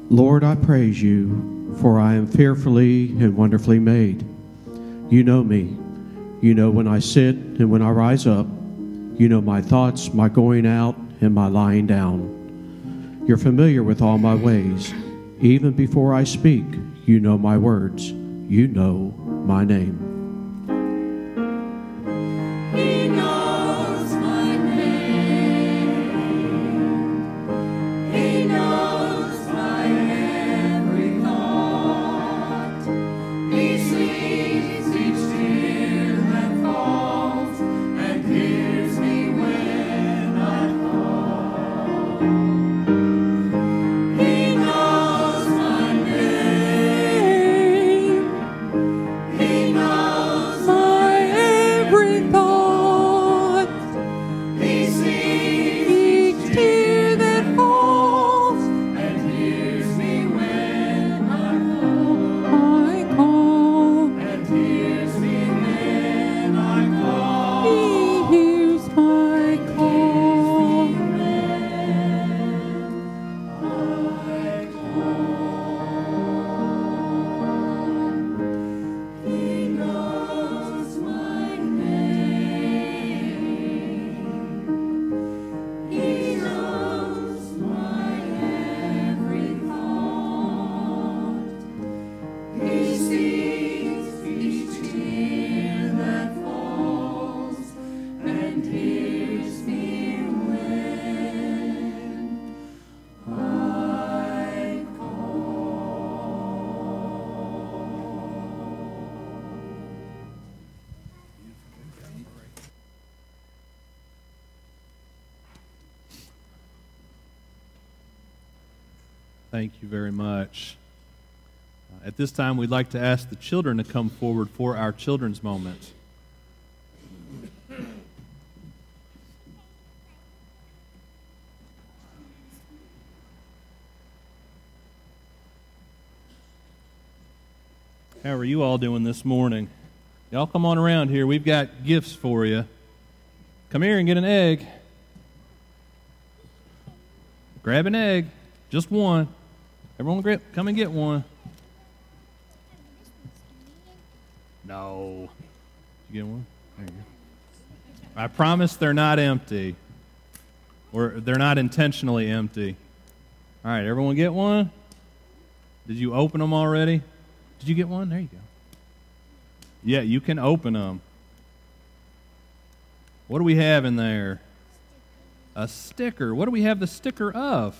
Lord, I praise you, for I am fearfully and wonderfully made. You know me. You know when I sit and when I rise up. You know my thoughts, my going out, and my lying down. You're familiar with all my ways. Even before I speak, you know my words. You know my name. Thank you very much. At this time, we'd like to ask the children to come forward for our children's moment. How are you all doing this morning? Y'all come on around here. We've got gifts for you. Come here and get an egg. Grab an egg. Just one. Everyone come and get one. No. Did you get one? There you go. I promise they're not empty. Or they're not intentionally empty. All right, everyone get one? Did you open them already? Did you get one? There you go. Yeah, you can open them. What do we have in there? A sticker. What do we have the sticker of?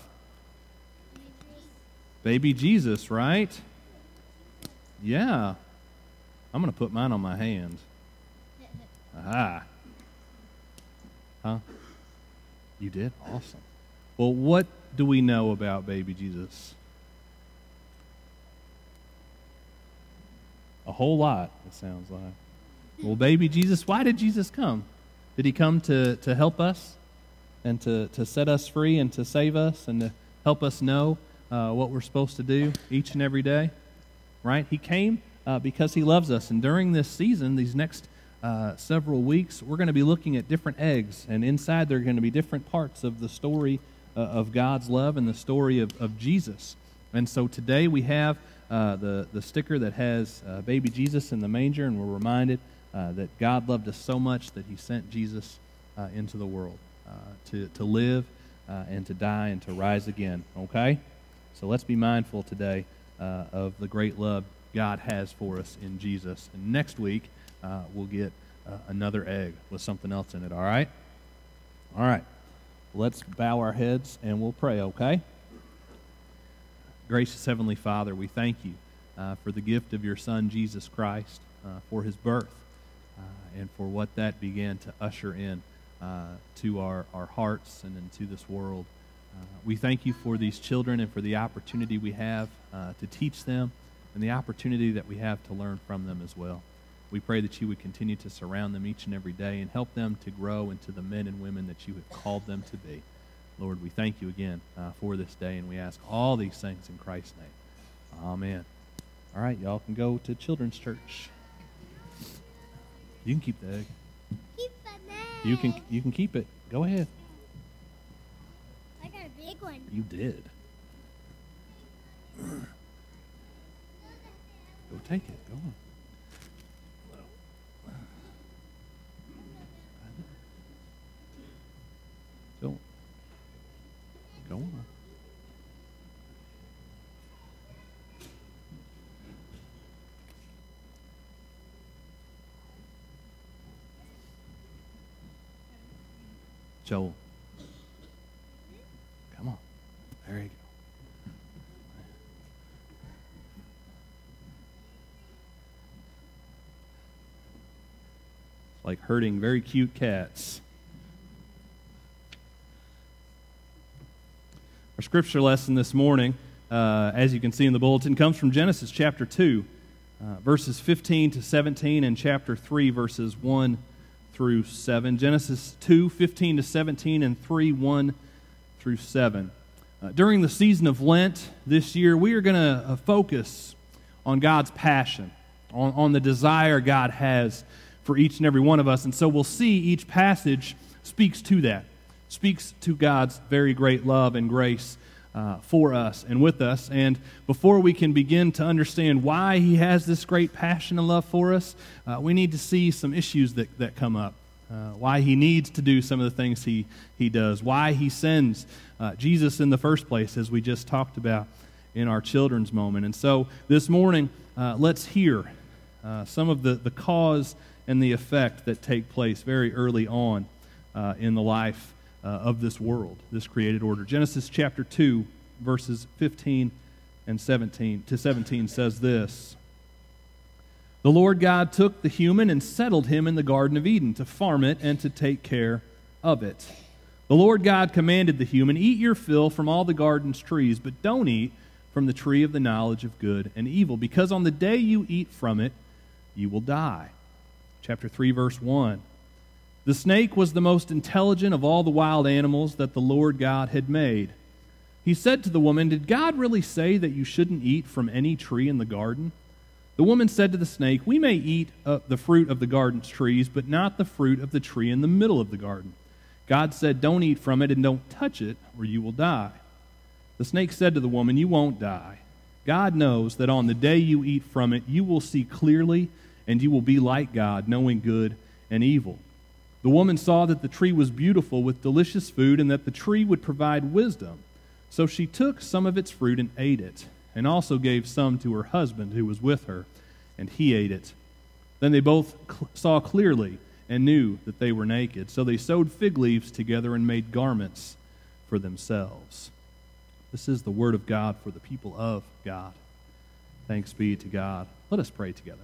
Baby Jesus, right? Yeah. I'm going to put mine on my hand. Aha. Huh? You did? Awesome. Well, what do we know about baby Jesus? A whole lot, it sounds like. Well, baby Jesus, why did Jesus come? Did he come to help us and to set us free and to save us and to help us know what we're supposed to do each and every day? Right? He came because he loves us. And during this season, these next several weeks, we're going to be looking at different eggs. And inside there are going to be different parts of the story of God's love and the story of Jesus. And so today we have the sticker that has baby Jesus in the manger, and we're reminded that God loved us so much that he sent Jesus into the world to live and to die and to rise again. Okay? So let's be mindful today of the great love God has for us in Jesus. And next week, we'll get another egg with something else in it, all right? All right. Let's bow our heads and we'll pray, okay? Gracious Heavenly Father, we thank you for the gift of your Son, Jesus Christ, for his birth, and for what that began to usher in to our hearts and into this world. We thank you for these children and for the opportunity we have to teach them and the opportunity that we have to learn from them as well. We pray that you would continue to surround them each and every day and help them to grow into the men and women that you have called them to be. Lord, we thank you again for this day, and we ask all these things in Christ's name. Amen. All right, y'all can go to Children's Church. You can keep the egg. Keep the egg. You can keep it. Go ahead. I got a big one. You did. Take it. Go on. Go on. Joel. Come on. There you go. It's like herding very cute cats. Our scripture lesson this morning, as you can see in the bulletin, comes from Genesis chapter 2, verses 15 to 17, and chapter 3, verses 1 through 7. Genesis 2, 15 to 17, and 3, 1 through 7. During the season of Lent this year, we are going to focus on God's passion, on the desire God has for each and every one of us. And so we'll see each passage speaks to that, speaks to God's very great love and grace for us and with us. And before we can begin to understand why He has this great passion and love for us, we need to see some issues that come up. Why He needs to do some of the things He does. Why He sends Jesus in the first place, as we just talked about in our children's moment. And so this morning, let's hear some of the cause and the effect that take place very early on in the life of this world, this created order. Genesis chapter 2, verses 15 and 17 says this: "The Lord God took the human and settled him in the Garden of Eden to farm it and to take care of it. The Lord God commanded the human, 'Eat your fill from all the garden's trees, but don't eat from the tree of the knowledge of good and evil, because on the day you eat from it, you will die.'" Chapter 3, verse 1. "The snake was the most intelligent of all the wild animals that the Lord God had made. He said to the woman, 'Did God really say that you shouldn't eat from any tree in the garden?' The woman said to the snake, 'We may eat the fruit of the garden's trees, but not the fruit of the tree in the middle of the garden. God said, don't eat from it and don't touch it, or you will die.' The snake said to the woman, 'You won't die. God knows that on the day you eat from it, you will see clearly, and you will be like God, knowing good and evil.' The woman saw that the tree was beautiful with delicious food, and that the tree would provide wisdom. So she took some of its fruit and ate it, and also gave some to her husband who was with her, and he ate it. Then they both saw clearly and knew that they were naked. So they sewed fig leaves together and made garments for themselves." This is the word of God for the people of God. Thanks be to God. Let us pray together.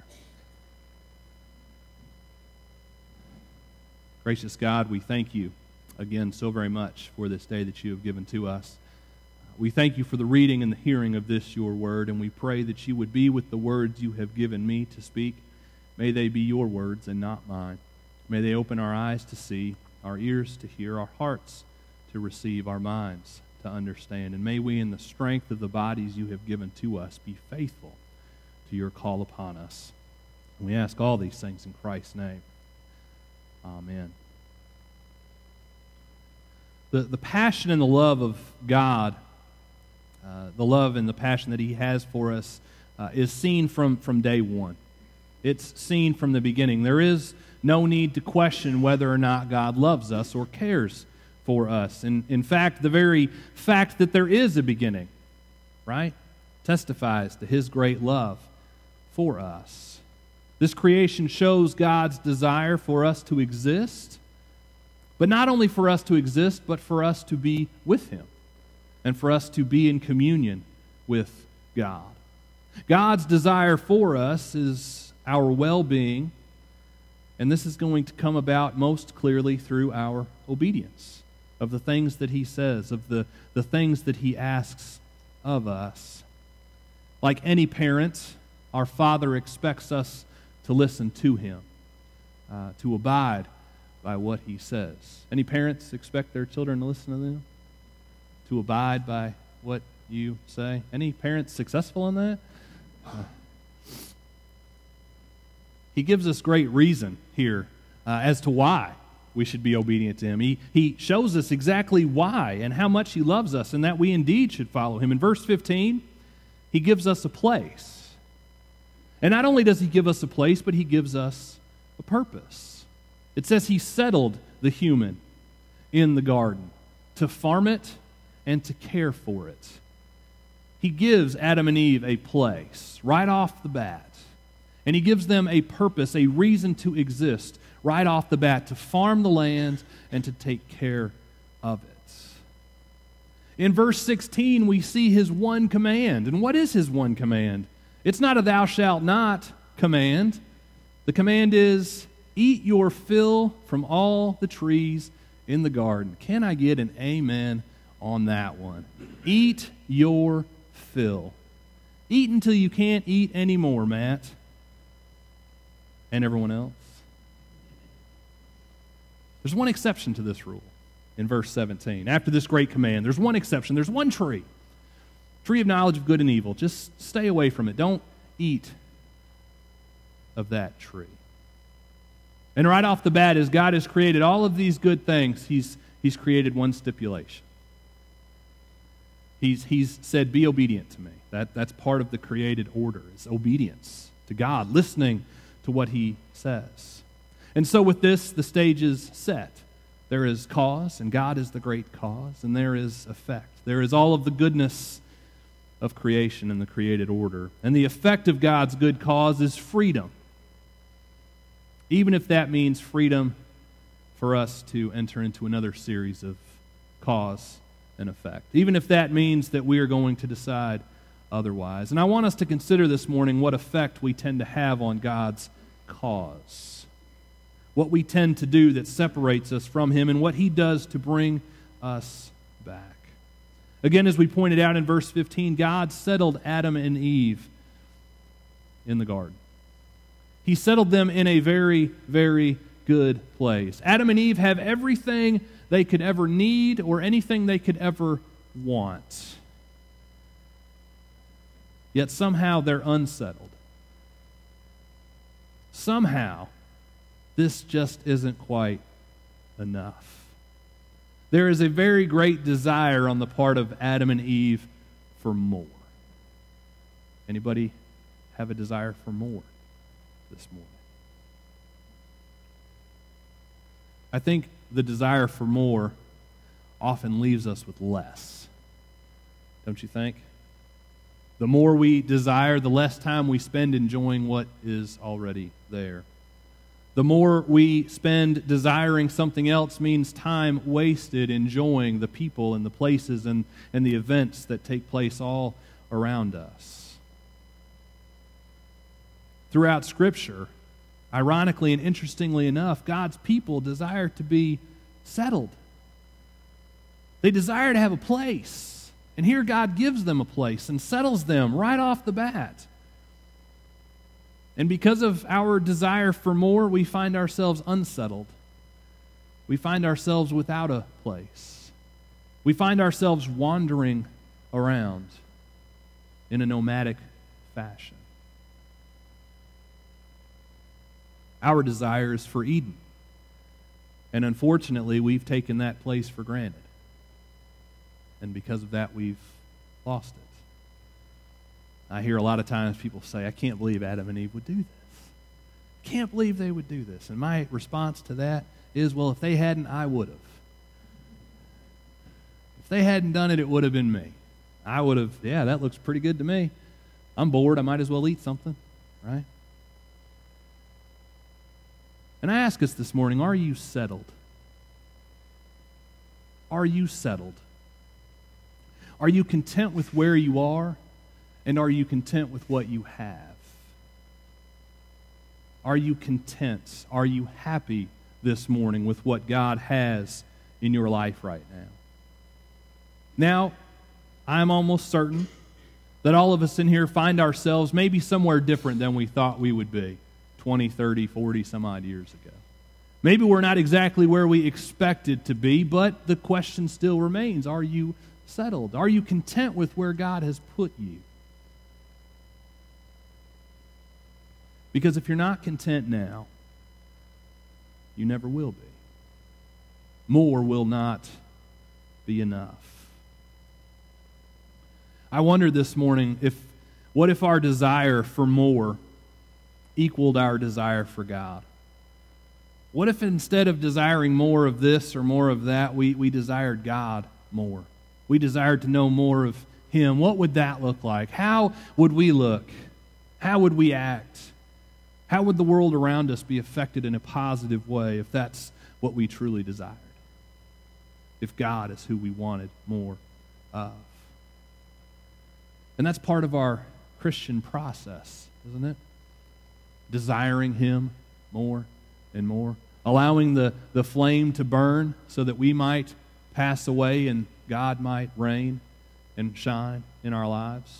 Gracious God, we thank you again so very much for this day that you have given to us. We thank you for the reading and the hearing of this, your word, and we pray that you would be with the words you have given me to speak. May they be your words and not mine. May they open our eyes to see, our ears to hear, our hearts to receive, our minds to understand. And may we, in the strength of the bodies you have given to us, be faithful to your call upon us. And we ask all these things in Christ's name. Amen. The passion and the love of God, the love and the passion that He has for us, is seen from day one. It's seen from the beginning. There is no need to question whether or not God loves us or cares for us. And in fact, the very fact that there is a beginning, right, testifies to His great love for us. This creation shows God's desire for us to exist, but not only for us to exist, but for us to be with Him and for us to be in communion with God. God's desire for us is our well-being, and this is going to come about most clearly through our obedience of the things that He says, of the things that He asks of us. Like any parent, our Father expects us to listen to Him, to abide by what He says. Any parents expect their children to listen to them? To abide by what you say? Any parents successful in that? He gives us great reason here as to why we should be obedient to Him. He shows us exactly why and how much He loves us and that we indeed should follow Him. In verse 15, He gives us a place. And not only does he give us a place, but he gives us a purpose. It says he settled the human in the garden to farm it and to care for it. He gives Adam and Eve a place right off the bat. And he gives them a purpose, a reason to exist right off the bat, to farm the land and to take care of it. In verse 16, we see his one command. And what is his one command? It's not a thou shalt not command. The command is, eat your fill from all the trees in the garden. Can I get an amen on that one? Eat your fill. Eat until you can't eat anymore, Matt. And everyone else. There's one exception to this rule in verse 17. After this great command, there's one exception. There's one tree. Tree of knowledge of good and evil. Just stay away from it. Don't eat of that tree. And right off the bat, as God has created all of these good things, He's created one stipulation. He's said, be obedient to me. That's part of the created order, is obedience to God, listening to what He says. And so with this, the stage is set. There is cause, and God is the great cause, and there is effect. There is all of the goodness of creation and the created order. And the effect of God's good cause is freedom. Even if that means freedom for us to enter into another series of cause and effect. Even if that means that we are going to decide otherwise. And I want us to consider this morning what effect we tend to have on God's cause. What we tend to do that separates us from Him and what He does to bring us back. Again, as we pointed out in verse 15, God settled Adam and Eve in the garden. He settled them in a very, very good place. Adam and Eve have everything they could ever need or anything they could ever want. Yet somehow they're unsettled. Somehow, this just isn't quite enough. There is a very great desire on the part of Adam and Eve for more. Anybody have a desire for more this morning? I think the desire for more often leaves us with less. Don't you think? The more we desire, the less time we spend enjoying what is already there. The more we spend desiring something else means time wasted enjoying the people and the places and the events that take place all around us. Throughout Scripture, ironically and interestingly enough, God's people desire to be settled. They desire to have a place. And here God gives them a place and settles them right off the bat. And because of our desire for more, we find ourselves unsettled. We find ourselves without a place. We find ourselves wandering around in a nomadic fashion. Our desire is for Eden. And unfortunately, we've taken that place for granted. And because of that, we've lost it. I hear a lot of times people say, I can't believe Adam and Eve would do this. Can't believe they would do this. And my response to that is, well, if they hadn't, I would have. If they hadn't done it, it would have been me. I would have, yeah, that looks pretty good to me. I'm bored, I might as well eat something, right? And I ask us this morning, are you settled? Are you settled? Are you content with where you are? And are you content with what you have? Are you content? Are you happy this morning with what God has in your life right now? Now, I'm almost certain that all of us in here find ourselves maybe somewhere different than we thought we would be 20, 30, 40 some odd years ago. Maybe we're not exactly where we expected to be, but the question still remains, are you settled? Are you content with where God has put you? Because if you're not content now, you never will be. More will not be enough. I wonder this morning, what if our desire for more equaled our desire for God? What if instead of desiring more of this or more of that, we desired God more? We desired to know more of Him. What would that look like? How would we look? How would we act? How would the world around us be affected in a positive way if that's what we truly desired? If God is who we wanted more of? And that's part of our Christian process, isn't it? Desiring Him more and more. Allowing the flame to burn so that we might pass away and God might reign and shine in our lives.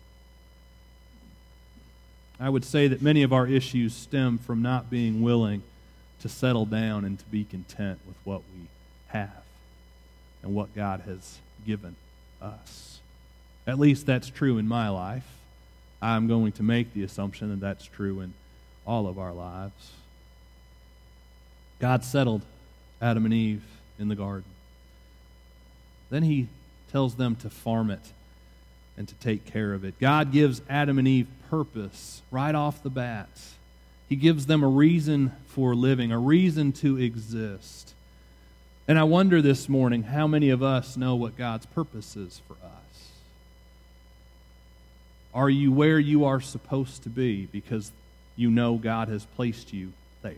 I would say that many of our issues stem from not being willing to settle down and to be content with what we have and what God has given us. At least that's true in my life. I'm going to make the assumption that that's true in all of our lives. God settled Adam and Eve in the garden. Then He tells them to farm it and to take care of it. God gives Adam and Eve purpose right off the bat. He gives them a reason for living, a reason to exist. And I wonder this morning how many of us know what God's purpose is for us. Are you where you are supposed to be because you know God has placed you there?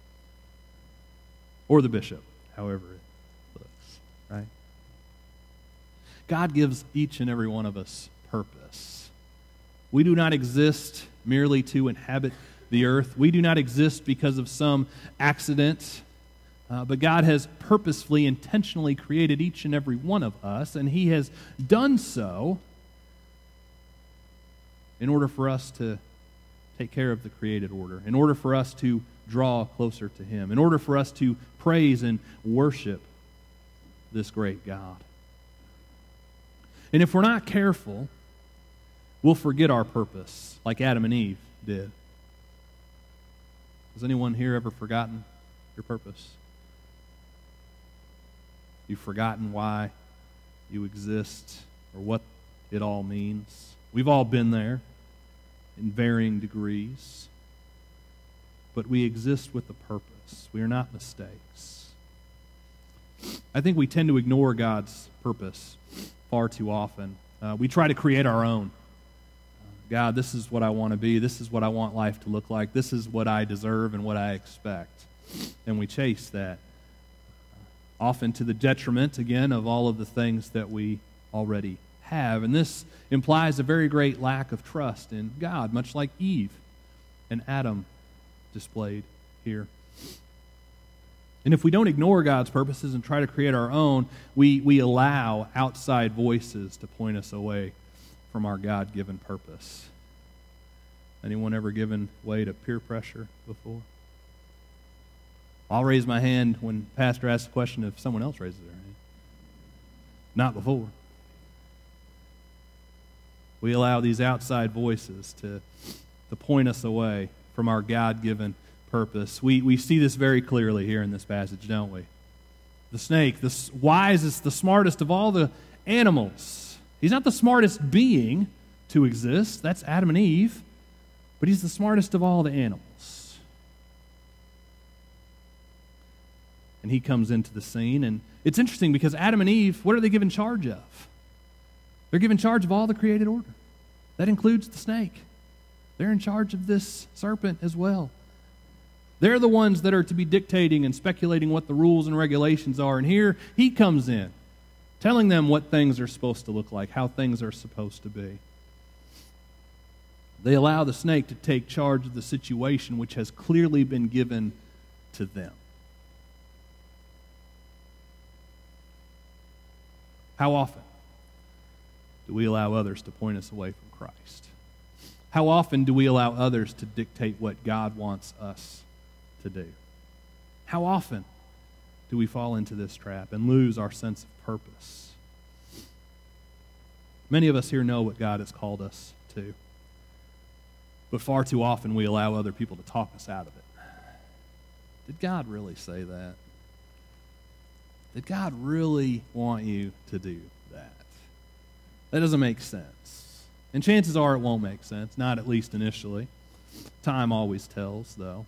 Or the bishop, however it looks, right? God gives each and every one of us purpose. We do not exist merely to inhabit the earth. We do not exist because of some accident, but God has purposefully, intentionally created each and every one of us, and He has done so in order for us to take care of the created order, in order for us to draw closer to Him, in order for us to praise and worship this great God. And if we're not careful, we'll forget our purpose, like Adam and Eve did. Has anyone here ever forgotten your purpose? You've forgotten why you exist or what it all means. We've all been there in varying degrees, but we exist with a purpose. We are not mistakes. I think we tend to ignore God's purpose far too often. We try to create our own. God, this is what I want to be. This is what I want life to look like. This is what I deserve and what I expect. And we chase that, often to the detriment, again, of all of the things that we already have. And this implies a very great lack of trust in God, much like Eve and Adam displayed here. And if we don't ignore God's purposes and try to create our own, we allow outside voices to point us away from our God-given purpose. Anyone ever given way to peer pressure before? I'll raise my hand when Pastor asks a question if someone else raises their hand. Not before. We allow these outside voices to point us away from our God-given purpose. We see this very clearly here in this passage, don't we? The snake, the wisest, the smartest of all the animals. He's not the smartest being to exist. That's Adam and Eve. But he's the smartest of all the animals. And he comes into the scene. And it's interesting because Adam and Eve, what are they given charge of? They're given charge of all the created order. That includes the snake. They're in charge of this serpent as well. They're the ones that are to be dictating and speculating what the rules and regulations are. And here he comes in, telling them what things are supposed to look like, how things are supposed to be. They allow the snake to take charge of the situation which has clearly been given to them. How often do we allow others to point us away from Christ? How often do we allow others to dictate what God wants us to do? How often do we fall into this trap and lose our sense of purpose? Many of us here know what God has called us to, but far too often we allow other people to talk us out of it. Did God really say that? Did God really want you to do that? That doesn't make sense. And chances are it won't make sense, not at least initially. Time always tells, though.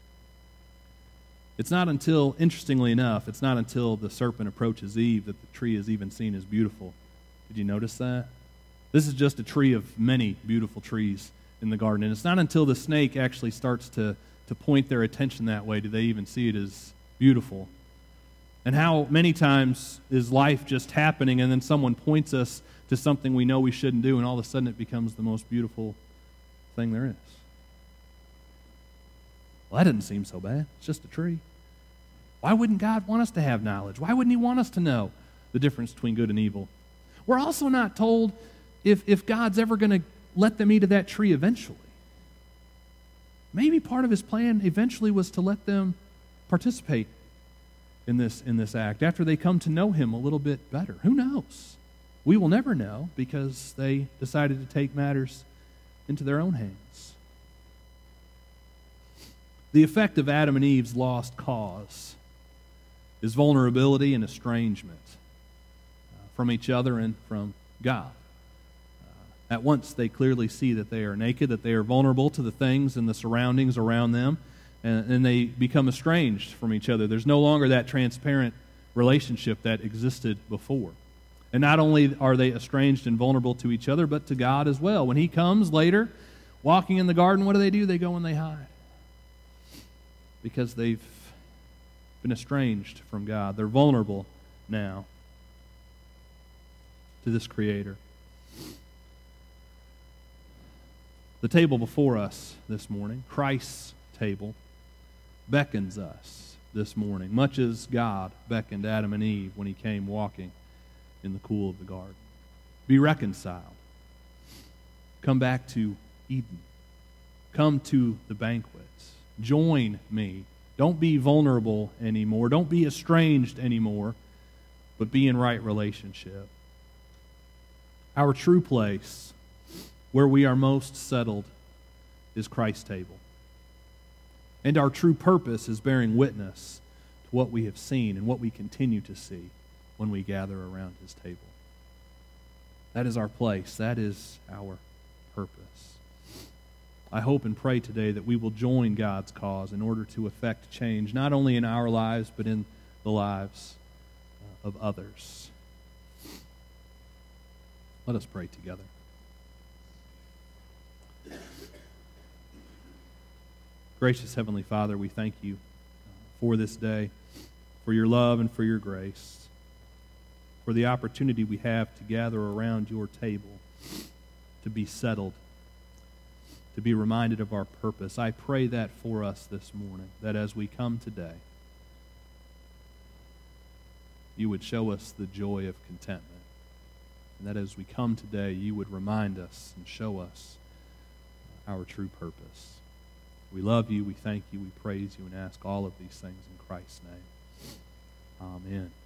It's not until, interestingly enough, it's not until the serpent approaches Eve that the tree is even seen as beautiful. Did you notice that? This is just a tree of many beautiful trees in the garden. And it's not until the snake actually starts to point their attention that way do they even see it as beautiful. And how many times is life just happening and then someone points us to something we know we shouldn't do and all of a sudden it becomes the most beautiful thing there is. Well, that doesn't seem so bad. It's just a tree. Why wouldn't God want us to have knowledge? Why wouldn't He want us to know the difference between good and evil? We're also not told if God's ever going to let them eat of that tree eventually. Maybe part of His plan eventually was to let them participate in this act after they come to know Him a little bit better. Who knows? We will never know because they decided to take matters into their own hands. The effect of Adam and Eve's lost cause is vulnerability and estrangement from each other and from God. At once they clearly see that they are naked, that they are vulnerable to the things and the surroundings around them, and they become estranged from each other. There's no longer that transparent relationship that existed before. And not only are they estranged and vulnerable to each other, but to God as well. When He comes later, walking in the garden, what do? They go and they hide. Because they've been estranged from God. They're vulnerable now to this Creator. The table before us this morning, Christ's table, beckons us this morning, much as God beckoned Adam and Eve when He came walking in the cool of the garden. Be reconciled. Come back to Eden. Come to the banquets. Join me. Don't be vulnerable anymore. Don't be estranged anymore, but be in right relationship. Our true place, where we are most settled, is Christ's table. And our true purpose is bearing witness to what we have seen and what we continue to see when we gather around His table. That is our place. That is our purpose. I hope and pray today that we will join God's cause in order to effect change, not only in our lives, but in the lives of others. Let us pray together. Gracious Heavenly Father, we thank You for this day, for Your love and for Your grace, for the opportunity we have to gather around Your table, to be settled, to be reminded of our purpose. I pray that for us this morning, that as we come today, You would show us the joy of contentment, and that as we come today, You would remind us and show us our true purpose. We love You, we thank You, we praise You, and ask all of these things in Christ's name. Amen.